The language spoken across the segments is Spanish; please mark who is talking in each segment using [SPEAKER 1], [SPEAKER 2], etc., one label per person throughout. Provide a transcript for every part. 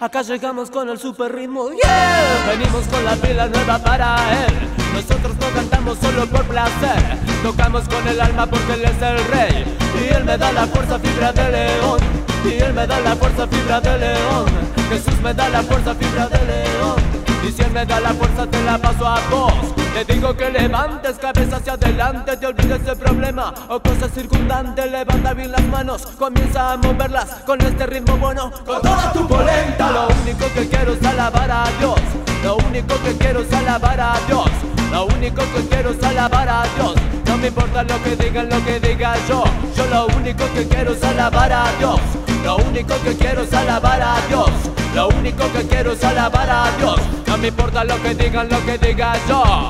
[SPEAKER 1] Acá llegamos con el super ritmo, yeah. Venimos con la pila nueva para él. Nosotros no cantamos solo por placer, tocamos con el alma porque él es el rey. Y él me da la fuerza, fibra de león. Y él me da la fuerza, fibra de león. Jesús me da la fuerza, fibra de león. Y si él me da la fuerza te la paso a vos. Te digo que levantes cabeza hacia adelante, te olvides del problema o cosas circundantes. Levanta bien las manos, comienza a moverlas con este ritmo bueno, con toda tu polenta. Lo único que quiero es alabar a Dios. Lo único que quiero es alabar a Dios. Lo único que quiero es alabar a Dios. No me importa lo que diga yo. Yo lo único que quiero es alabar a Dios. Lo único que quiero es alabar a Dios. Lo único que quiero es alabar a Dios. No me importa lo que diga yo.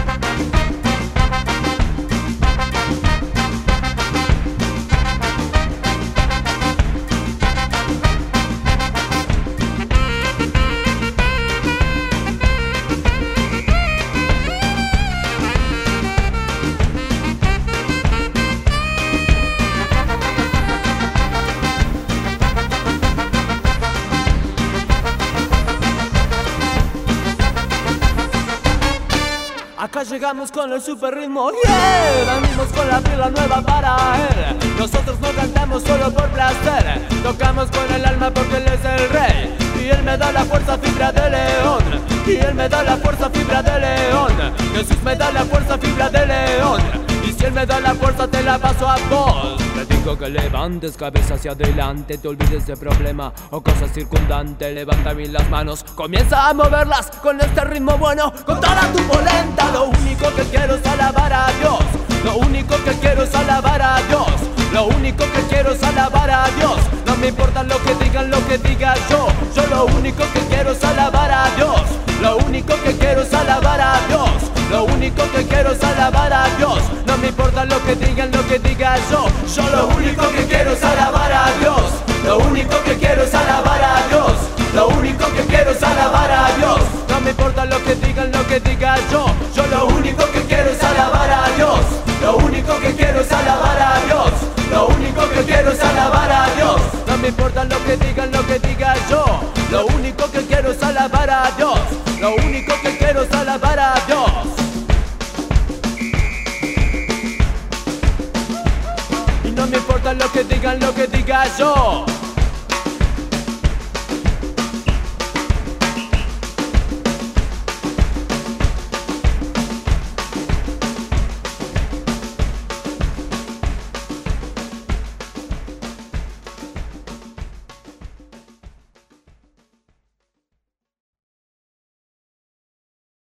[SPEAKER 1] Acá llegamos con el super ritmo, yeah. Venimos con la pila nueva para él. Nosotros no cantamos solo por placer, tocamos con el alma porque él es el rey. Y él me da la fuerza, fibra de león. Y él me da la fuerza, fibra de león. Jesús me da la fuerza, fibra de león. Y si él me da la fuerza te la paso a vos. Te digo que levantes cabeza hacia adelante, te olvides de problema o cosas circundantes. Levanta bien las manos, comienza a moverlas con este ritmo bueno, con toda tu polenta. Lo único que quiero es alabar a Dios. Lo único que quiero es alabar a Dios. Lo único que quiero es alabar a Dios. No me importa lo que diga yo. Yo lo único que quiero es alabar a Dios. Lo único que quiero es alabar a Dios. Lo único que quiero es alabar a Dios. No me importa lo que diga yo. Yo lo único que quiero es alabar a Dios. Lo único que quiero es alabar a Dios. Lo único que quiero es alabar a Dios. No me importa lo que diga yo. Yo lo único que quiero es alabar a Dios. Lo único que quiero es alabar a Dios. Lo único que quiero es alabar a Dios. No me importa lo que diga yo. Lo único que quiero es alabar a Dios. Lo único que quiero es alabar a Dios. Y no me importa lo que diga yo.